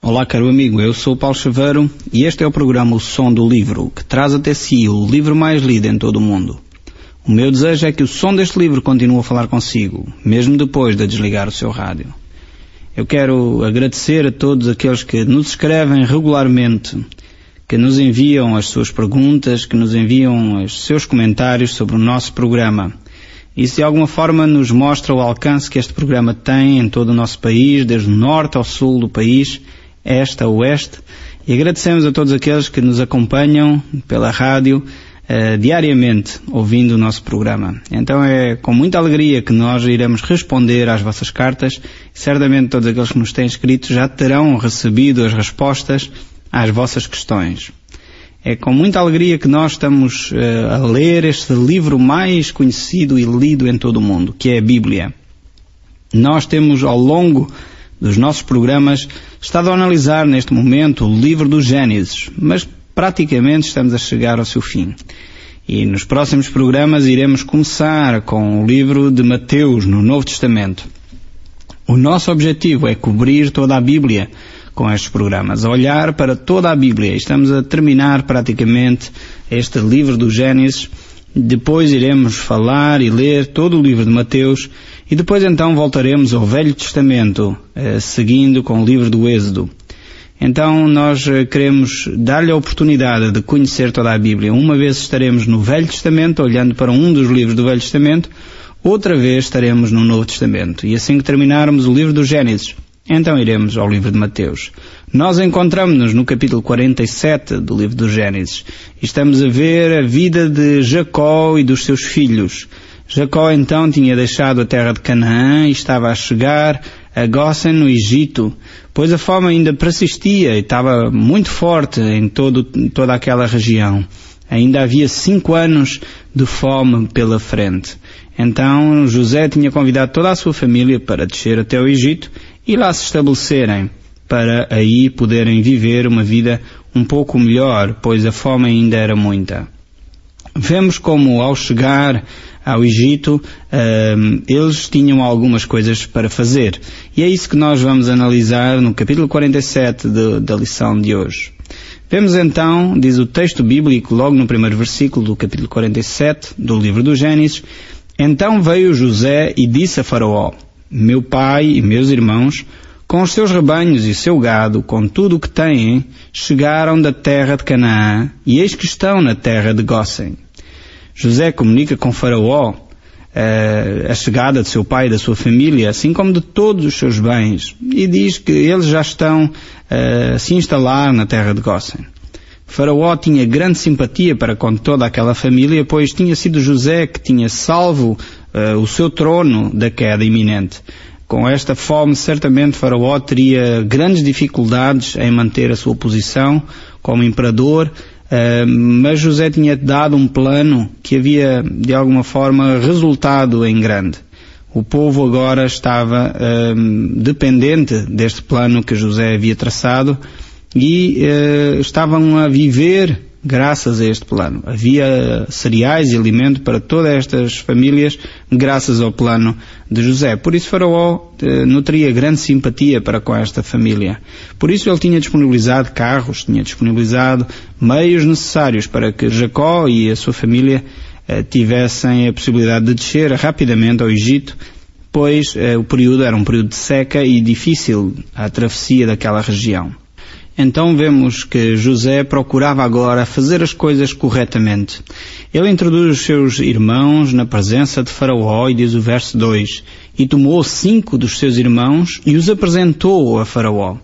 Olá, caro amigo, eu sou o Paulo Chaveiro e este é o programa O Som do Livro, que traz até si o livro mais lido em todo o mundo. O meu desejo é que o som deste livro continue a falar consigo, mesmo depois de desligar o seu rádio. Eu quero agradecer a todos aqueles que nos escrevem regularmente, que nos enviam as suas perguntas, que nos enviam os seus comentários sobre o nosso programa. Isso de alguma forma nos mostra o alcance que este programa tem em todo o nosso país, desde o norte ao sul do país, este a oeste, e agradecemos a todos aqueles que nos acompanham pela rádio diariamente, ouvindo o nosso programa. Então é com muita alegria que nós iremos responder às vossas cartas, e certamente todos aqueles que nos têm escrito já terão recebido as respostas às vossas questões. É com muita alegria que nós estamos a ler este livro mais conhecido e lido em todo o mundo, que é a Bíblia. Nós temos ao longo dos nossos programas estado a analisar neste momento o livro do Gênesis, mas praticamente estamos a chegar ao seu fim. E nos próximos programas iremos começar com o livro de Mateus no Novo Testamento. O nosso objetivo é cobrir toda a Bíblia com estes programas, a olhar para toda a Bíblia. Estamos a terminar praticamente este livro do Gênesis. Depois iremos falar e ler todo o livro de Mateus e depois então voltaremos ao Velho Testamento, seguindo com o livro do Êxodo. Então nós queremos dar-lhe a oportunidade de conhecer toda a Bíblia. Uma vez estaremos no Velho Testamento, olhando para um dos livros do Velho Testamento, outra vez estaremos no Novo Testamento. E assim que terminarmos o livro do Gênesis, então iremos ao livro de Mateus. Nós encontramos-nos no capítulo 47 do livro do Gênesis. E estamos a ver a vida de Jacó e dos seus filhos. Jacó então tinha deixado a terra de Canaã e estava a chegar a Gósen no Egito, pois a fome ainda persistia e estava muito forte em toda aquela região. Ainda havia 5 anos de fome pela frente. Então José tinha convidado toda a sua família para descer até o Egito e lá se estabelecerem, para aí poderem viver uma vida um pouco melhor, pois a fome ainda era muita. Vemos como ao chegar ao Egito, eles tinham algumas coisas para fazer. E é isso que nós vamos analisar no capítulo 47 da lição de hoje. Vemos então, diz o texto bíblico, logo no primeiro versículo do capítulo 47 do livro do Gênesis: Então veio José e disse a Faraó: Meu pai e meus irmãos, com os seus rebanhos e seu gado, com tudo o que têm, chegaram da terra de Canaã, e eis que estão na terra de Gósen. José comunica com Faraó a chegada de seu pai e da sua família, assim como de todos os seus bens, e diz que eles já estão a se instalar na terra de Gósen. Faraó tinha grande simpatia para com toda aquela família, pois tinha sido José que tinha salvo o seu trono da queda iminente. Com esta fome, certamente Faraó teria grandes dificuldades em manter a sua posição como imperador, mas José tinha dado um plano que havia, de alguma forma, resultado em grande. O povo agora estava dependente deste plano que José havia traçado e estavam a viver graças a este plano. Havia cereais e alimento para todas estas famílias graças ao plano de José. Por isso Faraó nutria grande simpatia para com esta família. Por isso ele tinha disponibilizado carros, tinha disponibilizado meios necessários para que Jacó e a sua família tivessem a possibilidade de descer rapidamente ao Egito, pois o período era um período de seca e difícil a travessia daquela região. Então vemos que José procurava agora fazer as coisas corretamente. Ele introduz os seus irmãos na presença de Faraó e diz o verso 2: E tomou 5 dos seus irmãos e os apresentou a Faraó.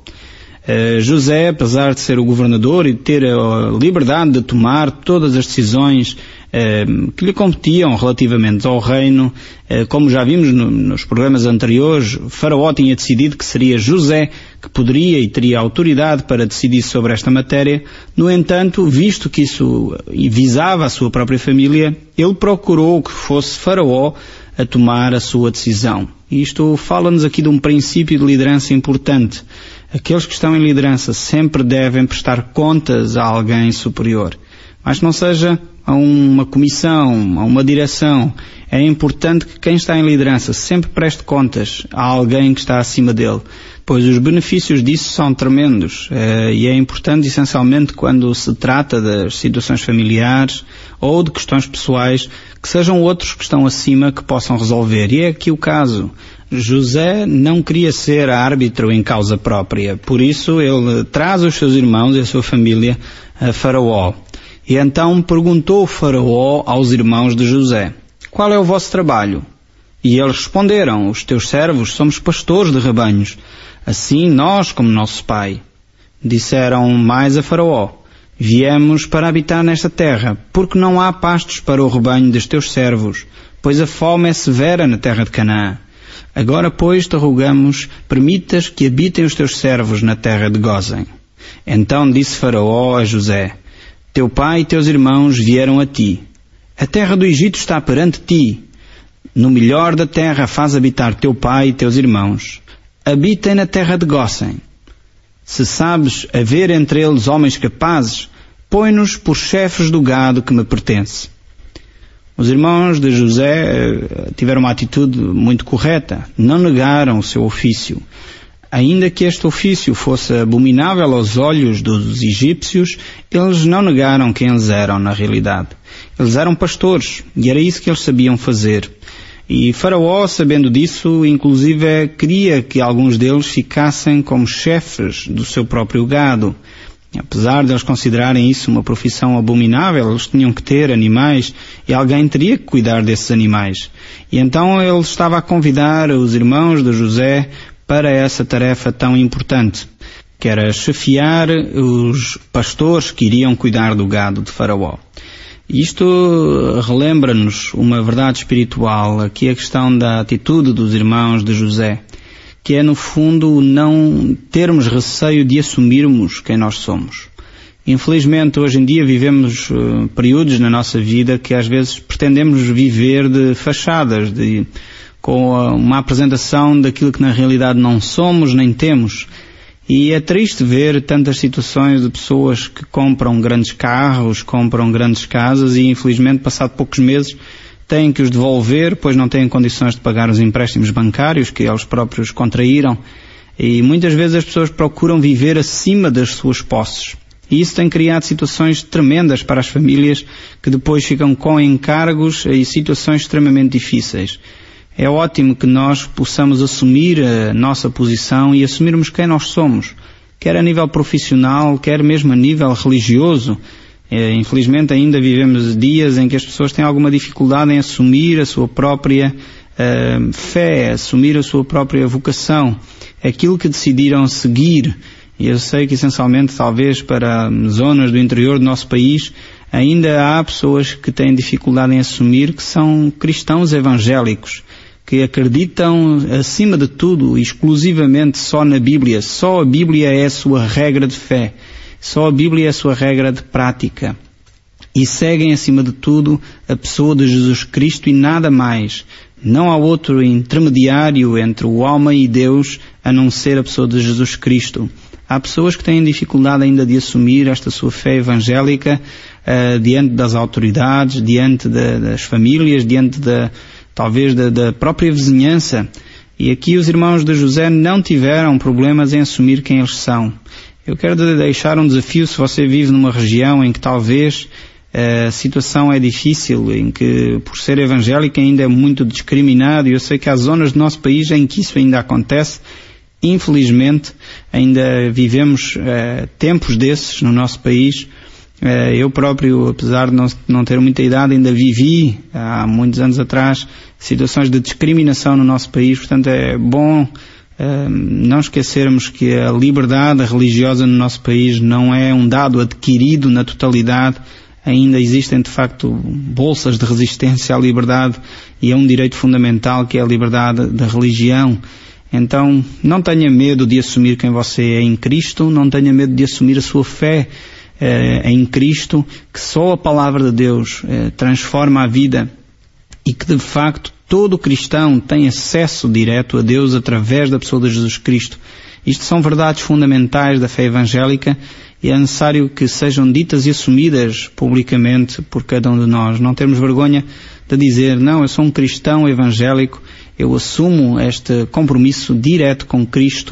José, apesar de ser o governador e de ter a liberdade de tomar todas as decisões que lhe competiam relativamente ao reino, como já vimos nos programas anteriores, Faraó tinha decidido que seria José que poderia e teria autoridade para decidir sobre esta matéria. No entanto, visto que isso visava a sua própria família, ele procurou que fosse Faraó a tomar a sua decisão. E isto fala-nos aqui de um princípio de liderança importante. Aqueles que estão em liderança sempre devem prestar contas a alguém superior. Mas não seja a uma comissão, a uma direção. É importante que quem está em liderança sempre preste contas a alguém que está acima dele, pois os benefícios disso são tremendos e é importante essencialmente quando se trata das situações familiares ou de questões pessoais que sejam outros que estão acima que possam resolver. E é aqui o caso. José não queria ser árbitro em causa própria, por isso ele traz os seus irmãos e a sua família a Faraó. E então perguntou Faraó aos irmãos de José: qual é o vosso trabalho? E eles responderam: os teus servos somos pastores de rebanhos, assim nós como nosso pai. Disseram mais a Faraó: viemos para habitar nesta terra, porque não há pastos para o rebanho dos teus servos, pois a fome é severa na terra de Canaã. Agora, pois, te rogamos, permitas que habitem os teus servos na terra de Gósen. Então disse Faraó a José: teu pai e teus irmãos vieram a ti. A terra do Egito está perante ti. No melhor da terra faz habitar teu pai e teus irmãos. Habitem na terra de Gósen. Se sabes haver entre eles homens capazes, põe-nos por chefes do gado que me pertence. Os irmãos de José tiveram uma atitude muito correta. Não negaram o seu ofício. Ainda que este ofício fosse abominável aos olhos dos egípcios, eles não negaram quem eles eram na realidade. Eles eram pastores e era isso que eles sabiam fazer. E Faraó, sabendo disso, inclusive queria que alguns deles ficassem como chefes do seu próprio gado. Apesar de eles considerarem isso uma profissão abominável, eles tinham que ter animais e alguém teria que cuidar desses animais. E então ele estava a convidar os irmãos de José para essa tarefa tão importante, que era chefiar os pastores que iriam cuidar do gado de Faraó. Isto relembra-nos uma verdade espiritual, aqui a questão da atitude dos irmãos de José, que é no fundo não termos receio de assumirmos quem nós somos. Infelizmente hoje em dia vivemos períodos na nossa vida que às vezes pretendemos viver de fachadas, com uma apresentação daquilo que na realidade não somos nem temos. E é triste ver tantas situações de pessoas que compram grandes carros, compram grandes casas e infelizmente passado poucos meses têm que os devolver, pois não têm condições de pagar os empréstimos bancários que eles próprios contraíram. E muitas vezes as pessoas procuram viver acima das suas posses. E isso tem criado situações tremendas para as famílias que depois ficam com encargos e situações extremamente difíceis. É ótimo que nós possamos assumir a nossa posição e assumirmos quem nós somos, quer a nível profissional, quer mesmo a nível religioso. Infelizmente ainda vivemos dias em que as pessoas têm alguma dificuldade em assumir a sua própria fé, assumir a sua própria vocação, aquilo que decidiram seguir. E eu sei que essencialmente talvez para zonas do interior do nosso país ainda há pessoas que têm dificuldade em assumir que são cristãos evangélicos, que acreditam acima de tudo, exclusivamente só na Bíblia. Só a Bíblia é a sua regra de fé. Só a Bíblia é a sua regra de prática. E seguem acima de tudo a pessoa de Jesus Cristo e nada mais. Não há outro intermediário entre o homem e Deus a não ser a pessoa de Jesus Cristo. Há pessoas que têm dificuldade ainda de assumir esta sua fé evangélica diante das autoridades, diante das famílias, diante talvez da própria vizinhança. E aqui os irmãos de José não tiveram problemas em assumir quem eles são. Eu quero deixar um desafio se você vive numa região em que talvez a situação é difícil, em que por ser evangélico ainda é muito discriminado, e eu sei que há zonas do nosso país em que isso ainda acontece. Infelizmente ainda vivemos tempos desses no nosso país. Eu próprio, apesar de não ter muita idade, ainda vivi há muitos anos atrás situações de discriminação no nosso país. Portanto é bom não esquecermos que a liberdade religiosa no nosso país não é um dado adquirido na totalidade. Ainda existem de facto bolsas de resistência à liberdade e é um direito fundamental que é a liberdade da religião. Então não tenha medo de assumir quem você é em Cristo, não tenha medo de assumir a sua fé em Cristo, que só a palavra de Deus transforma a vida e que de facto todo cristão tem acesso direto a Deus através da pessoa de Jesus Cristo. Isto são verdades fundamentais da fé evangélica e é necessário que sejam ditas e assumidas publicamente por cada um de nós. Não termos vergonha de dizer, não, eu sou um cristão evangélico, eu assumo este compromisso direto com Cristo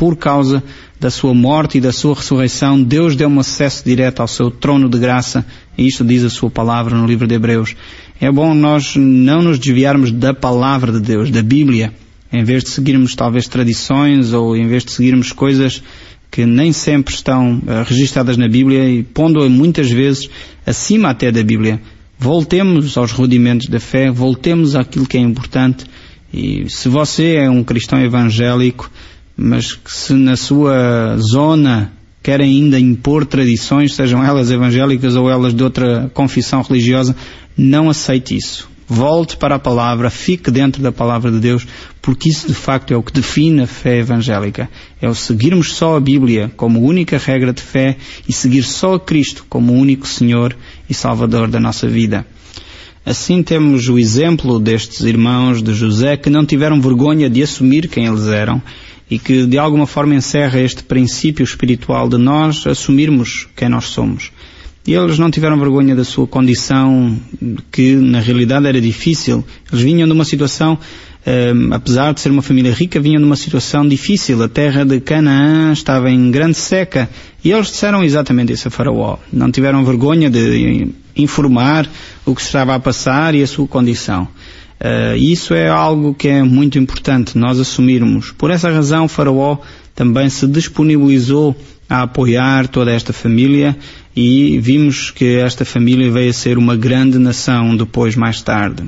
por causa da sua morte e da sua ressurreição, Deus deu um acesso direto ao seu trono de graça, e isto diz a sua palavra no livro de Hebreus. É bom nós não nos desviarmos da palavra de Deus, da Bíblia, em vez de seguirmos talvez tradições ou em vez de seguirmos coisas que nem sempre estão registradas na Bíblia e pondo-a muitas vezes acima até da Bíblia. Voltemos aos rudimentos da fé, voltemos àquilo que é importante. E se você é um cristão evangélico, mas que se na sua zona querem ainda impor tradições, sejam elas evangélicas ou elas de outra confissão religiosa, não aceite isso. Volte para a palavra, fique dentro da palavra de Deus, porque isso de facto é o que define a fé evangélica. É o seguirmos só a Bíblia como única regra de fé e seguir só a Cristo como o único Senhor e Salvador da nossa vida. Assim temos o exemplo destes irmãos de José que não tiveram vergonha de assumir quem eles eram e que de alguma forma encerra este princípio espiritual de nós assumirmos quem nós somos. E eles não tiveram vergonha da sua condição, que na realidade era difícil. Eles vinham de uma situação, apesar de ser uma família rica, vinham de uma situação difícil. A terra de Canaã estava em grande seca. E eles disseram exatamente isso a Faraó. Não tiveram vergonha de informar o que se estava a passar e a sua condição. Isso é algo que é muito importante nós assumirmos. Por essa razão, Faraó também se disponibilizou a apoiar toda esta família e vimos que esta família veio a ser uma grande nação depois, mais tarde.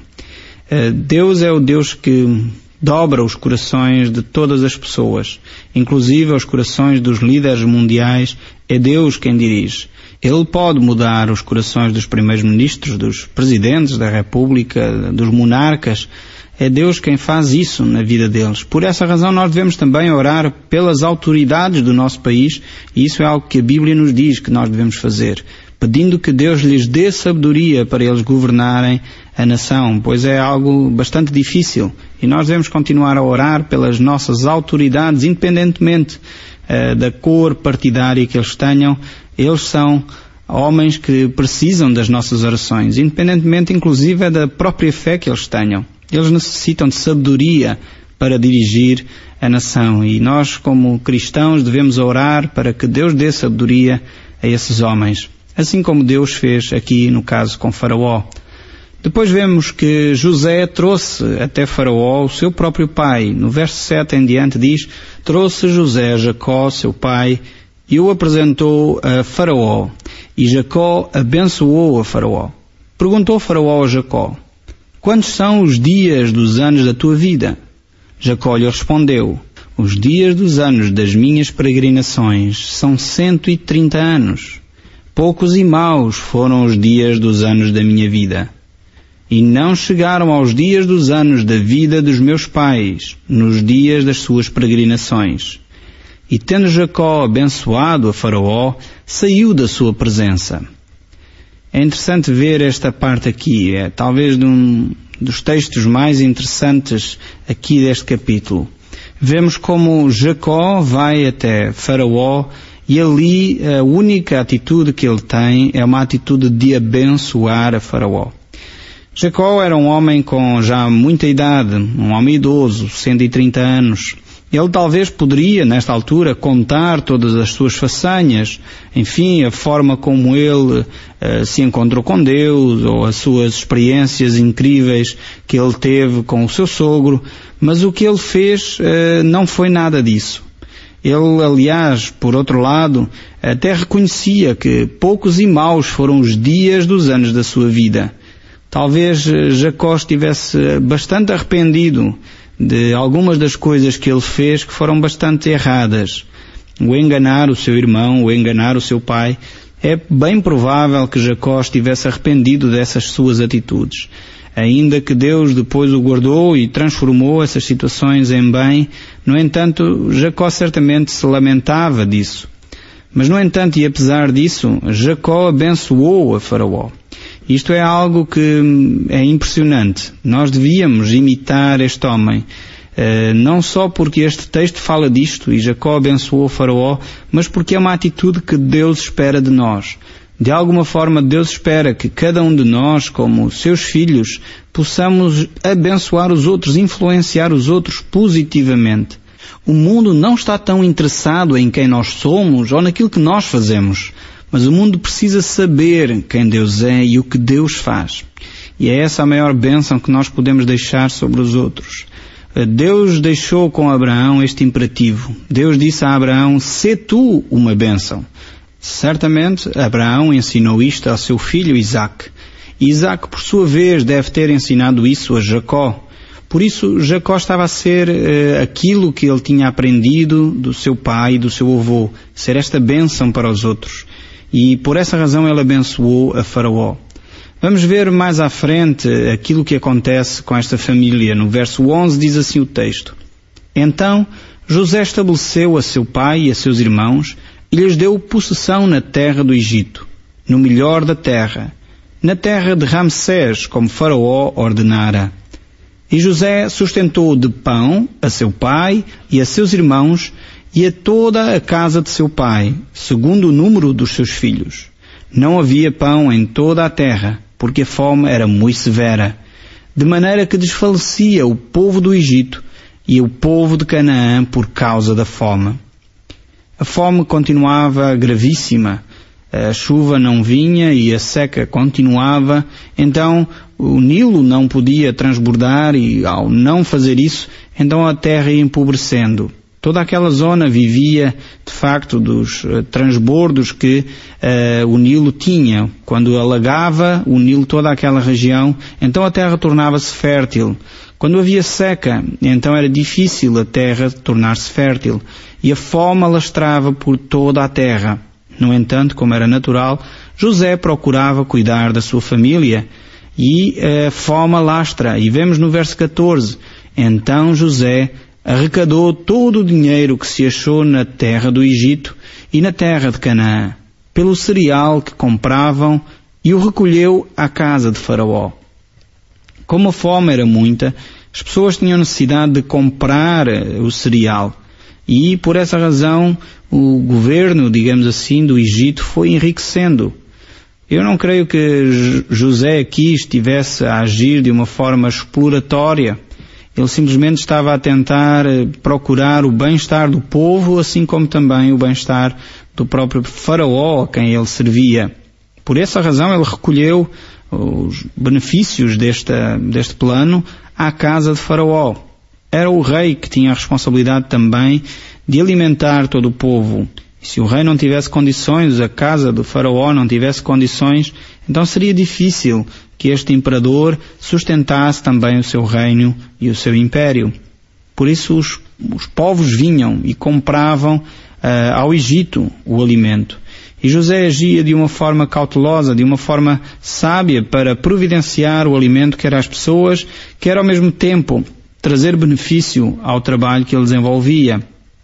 Deus é o Deus que dobra os corações de todas as pessoas, inclusive os corações dos líderes mundiais. É Deus quem dirige. Ele pode mudar os corações dos primeiros-ministros, dos presidentes da República, dos monarcas. É Deus quem faz isso na vida deles. Por essa razão nós devemos também orar pelas autoridades do nosso país, e isso é algo que a Bíblia nos diz que nós devemos fazer, pedindo que Deus lhes dê sabedoria para eles governarem a nação, pois é algo bastante difícil. E nós devemos continuar a orar pelas nossas autoridades, independentemente da cor partidária que eles tenham. Eles são homens que precisam das nossas orações, independentemente inclusive da própria fé que eles tenham. Eles necessitam de sabedoria para dirigir a nação e nós, como cristãos, devemos orar para que Deus dê sabedoria a esses homens, assim como Deus fez aqui no caso com Faraó. Depois vemos que José trouxe até Faraó o seu próprio pai. No verso 7 em diante diz: trouxe José a Jacó, seu pai, e o apresentou a Faraó. E Jacó abençoou a Faraó. Perguntou Faraó a Jacó: quantos são os dias dos anos da tua vida? Jacó lhe respondeu: os dias dos anos das minhas peregrinações são 130 anos. Poucos e maus foram os dias dos anos da minha vida. E não chegaram aos dias dos anos da vida dos meus pais, nos dias das suas peregrinações. E tendo Jacó abençoado a Faraó, saiu da sua presença. É interessante ver esta parte aqui, é talvez dos textos mais interessantes aqui deste capítulo. Vemos como Jacó vai até Faraó e ali a única atitude que ele tem é uma atitude de abençoar a Faraó. Jacó era um homem com já muita idade, um homem idoso, 130 anos. Ele talvez poderia, nesta altura, contar todas as suas façanhas, enfim, a forma como ele se encontrou com Deus, ou as suas experiências incríveis que ele teve com o seu sogro, mas o que ele fez não foi nada disso. Ele, aliás, por outro lado, até reconhecia que poucos e maus foram os dias dos anos da sua vida. Talvez Jacó estivesse bastante arrependido de algumas das coisas que ele fez que foram bastante erradas. O enganar o seu irmão, o enganar o seu pai. É bem provável que Jacó estivesse arrependido dessas suas atitudes. Ainda que Deus depois o guardou e transformou essas situações em bem, no entanto, Jacó certamente se lamentava disso. Mas, no entanto, e apesar disso, Jacó abençoou a Faraó. Isto é algo que é impressionante. Nós devíamos imitar este homem, não só porque este texto fala disto e Jacó abençoou o Faraó, mas porque é uma atitude que Deus espera de nós. De alguma forma Deus espera que cada um de nós, como seus filhos, possamos abençoar os outros, influenciar os outros positivamente. O mundo não está tão interessado em quem nós somos ou naquilo que nós fazemos, mas o mundo precisa saber quem Deus é e o que Deus faz. E é essa a maior bênção que nós podemos deixar sobre os outros. Deus deixou com Abraão este imperativo. Deus disse a Abraão: sê tu uma bênção. Certamente Abraão ensinou isto ao seu filho Isaque. E Isaque, por sua vez, deve ter ensinado isso a Jacó. Por isso, Jacó estava a ser aquilo que ele tinha aprendido do seu pai e do seu avô, ser esta bênção para os outros. E por essa razão ele abençoou a Faraó. Vamos ver mais à frente aquilo que acontece com esta família. No verso 11 diz assim o texto: Então José estabeleceu a seu pai e a seus irmãos e lhes deu possessão na terra do Egito, no melhor da terra, na terra de Ramsés, como Faraó ordenara. E José sustentou de pão a seu pai e a seus irmãos e a toda a casa de seu pai, segundo o número dos seus filhos. Não havia pão em toda a terra, porque a fome era muito severa, de maneira que desfalecia o povo do Egito e o povo de Canaã por causa da fome. A fome continuava gravíssima, a chuva não vinha e a seca continuava, então o Nilo não podia transbordar e ao não fazer isso, então a terra ia empobrecendo. Toda aquela zona vivia, de facto, dos transbordos que o Nilo tinha. Quando alagava o Nilo toda aquela região, então a terra tornava-se fértil. Quando havia seca, então era difícil a terra tornar-se fértil. E a fome alastrava por toda a terra. No entanto, como era natural, José procurava cuidar da sua família. E a fome alastra. E vemos no verso 14, então José arrecadou todo o dinheiro que se achou na terra do Egito e na terra de Canaã, pelo cereal que compravam, e o recolheu à casa de Faraó. Como a fome era muita, as pessoas tinham necessidade de comprar o cereal, e por essa razão o governo, digamos assim, do Egito foi enriquecendo. Eu não creio que José aqui estivesse a agir de uma forma exploratória. Ele simplesmente estava a tentar procurar o bem-estar do povo, assim como também o bem-estar do próprio Faraó, a quem ele servia. Por essa razão ele recolheu os benefícios deste plano à casa de Faraó. Era o rei que tinha a responsabilidade também de alimentar todo o povo. E se o rei não tivesse condições, a casa do Faraó não tivesse condições, então seria difícil que este imperador sustentasse também o seu reino e o seu império. Por isso os povos vinham e compravam ao Egito o alimento. E José agia de uma forma cautelosa, de uma forma sábia, para providenciar o alimento quer às pessoas, quer ao mesmo tempo trazer benefício ao trabalho que ele desenvolvia.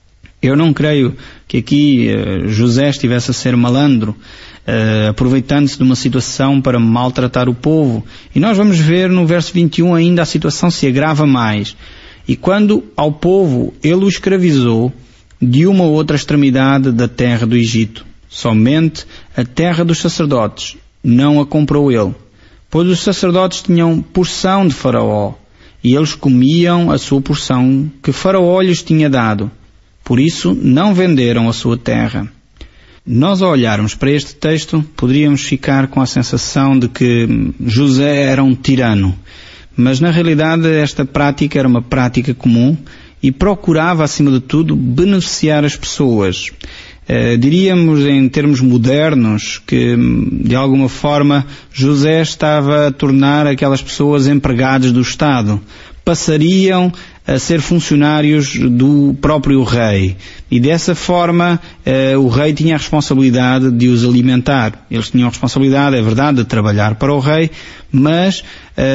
Eu não creio que aqui José estivesse a ser malandro, aproveitando-se de uma situação para maltratar o povo. E nós vamos ver no verso 21 ainda a situação se agrava mais. E quando ao povo ele o escravizou de uma outra extremidade da terra do Egito, somente a terra dos sacerdotes não a comprou ele, pois os sacerdotes tinham porção de Faraó, e eles comiam a sua porção que Faraó lhes tinha dado. Por isso não venderam a sua terra. Nós, ao olharmos para este texto, poderíamos ficar com a sensação de que José era um tirano. Mas, na realidade, esta prática era uma prática comum e procurava, acima de tudo, beneficiar as pessoas. Diríamos, em termos modernos, que, de alguma forma, José estava a tornar aquelas pessoas empregados do Estado. Passariam a ser funcionários do próprio rei. E dessa forma o rei tinha a responsabilidade de os alimentar. Eles tinham a responsabilidade, é verdade, de trabalhar para o rei, mas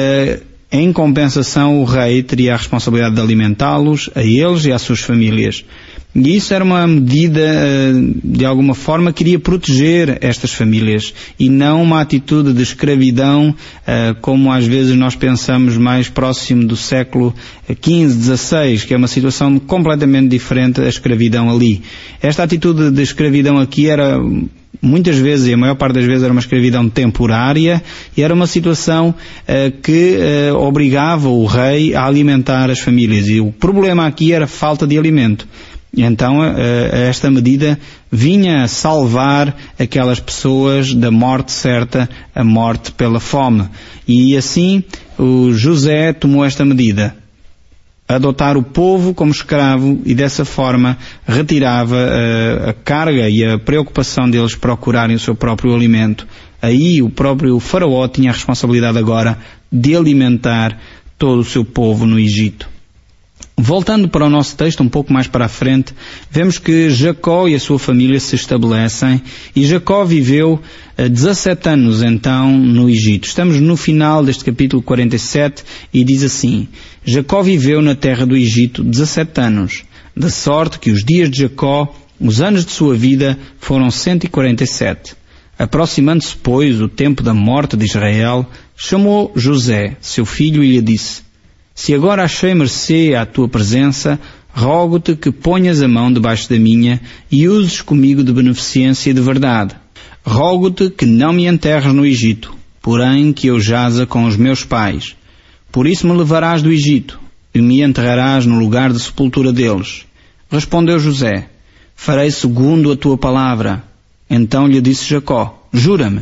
em compensação o rei teria a responsabilidade de alimentá-los, a eles e às suas famílias. E isso era uma medida, de alguma forma, que iria proteger estas famílias e não uma atitude de escravidão, como às vezes nós pensamos mais próximo do século XV, XVI, que é uma situação completamente diferente da escravidão ali. Esta atitude de escravidão aqui era Muitas vezes, e a maior parte das vezes, era uma escravidão temporária e era uma situação que obrigava o rei a alimentar as famílias. E o problema aqui era a falta de alimento. Então, esta medida vinha a salvar aquelas pessoas da morte certa, a morte pela fome. E assim, o José tomou esta medida. Adotar o povo como escravo e dessa forma retirava a carga e a preocupação deles procurarem o seu próprio alimento. Aí o próprio faraó tinha a responsabilidade agora de alimentar todo o seu povo no Egito. Voltando para o nosso texto, um pouco mais para a frente, vemos que Jacó e a sua família se estabelecem e Jacó viveu 17 anos então no Egito. Estamos no final deste capítulo 47 e diz assim: Jacó viveu na terra do Egito 17 anos, de sorte que os dias de Jacó, os anos de sua vida, foram 147. Aproximando-se, pois, o tempo da morte de Israel, chamou José, seu filho, e lhe disse: Se agora achei mercê à tua presença, rogo-te que ponhas a mão debaixo da minha e uses comigo de beneficência e de verdade. Rogo-te que não me enterres no Egito, porém que eu jaza com os meus pais. Por isso me levarás do Egito e me enterrarás no lugar de sepultura deles. Respondeu José: Farei segundo a tua palavra. Então lhe disse Jacó: Jura-me.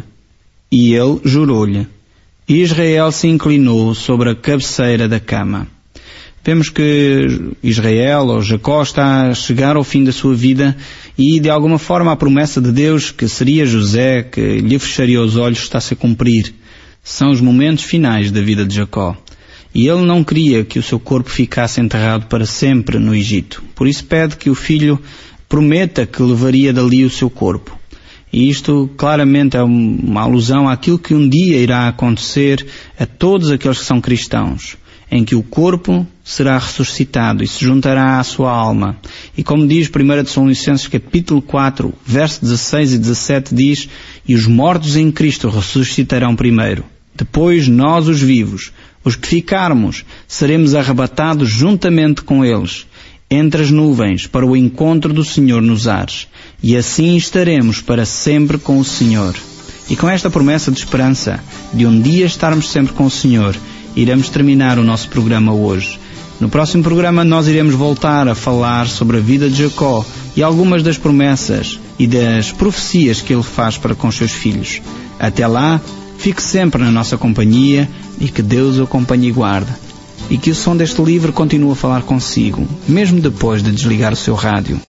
E ele jurou-lhe. E Israel se inclinou sobre a cabeceira da cama. Vemos que Israel, ou Jacó, está a chegar ao fim da sua vida e, de alguma forma, a promessa de Deus, que seria José, que lhe fecharia os olhos, está-se a cumprir. São os momentos finais da vida de Jacó. E ele não queria que o seu corpo ficasse enterrado para sempre no Egito. Por isso pede que o filho prometa que levaria dali o seu corpo. E isto claramente é uma alusão àquilo que um dia irá acontecer a todos aqueles que são cristãos, em que o corpo será ressuscitado e se juntará à sua alma. E como diz 1 Tessalonicenses capítulo 4, versos 16 e 17, diz: E os mortos em Cristo ressuscitarão primeiro. Depois nós, os vivos, os que ficarmos, seremos arrebatados juntamente com eles, entre as nuvens, para o encontro do Senhor nos ares. E assim estaremos para sempre com o Senhor. E com esta promessa de esperança, de um dia estarmos sempre com o Senhor, iremos terminar o nosso programa hoje. No próximo programa nós iremos voltar a falar sobre a vida de Jacó e algumas das promessas e das profecias que ele faz para com os seus filhos. Até lá, fique sempre na nossa companhia e que Deus o acompanhe e guarde. E que o som deste livro continue a falar consigo, mesmo depois de desligar o seu rádio.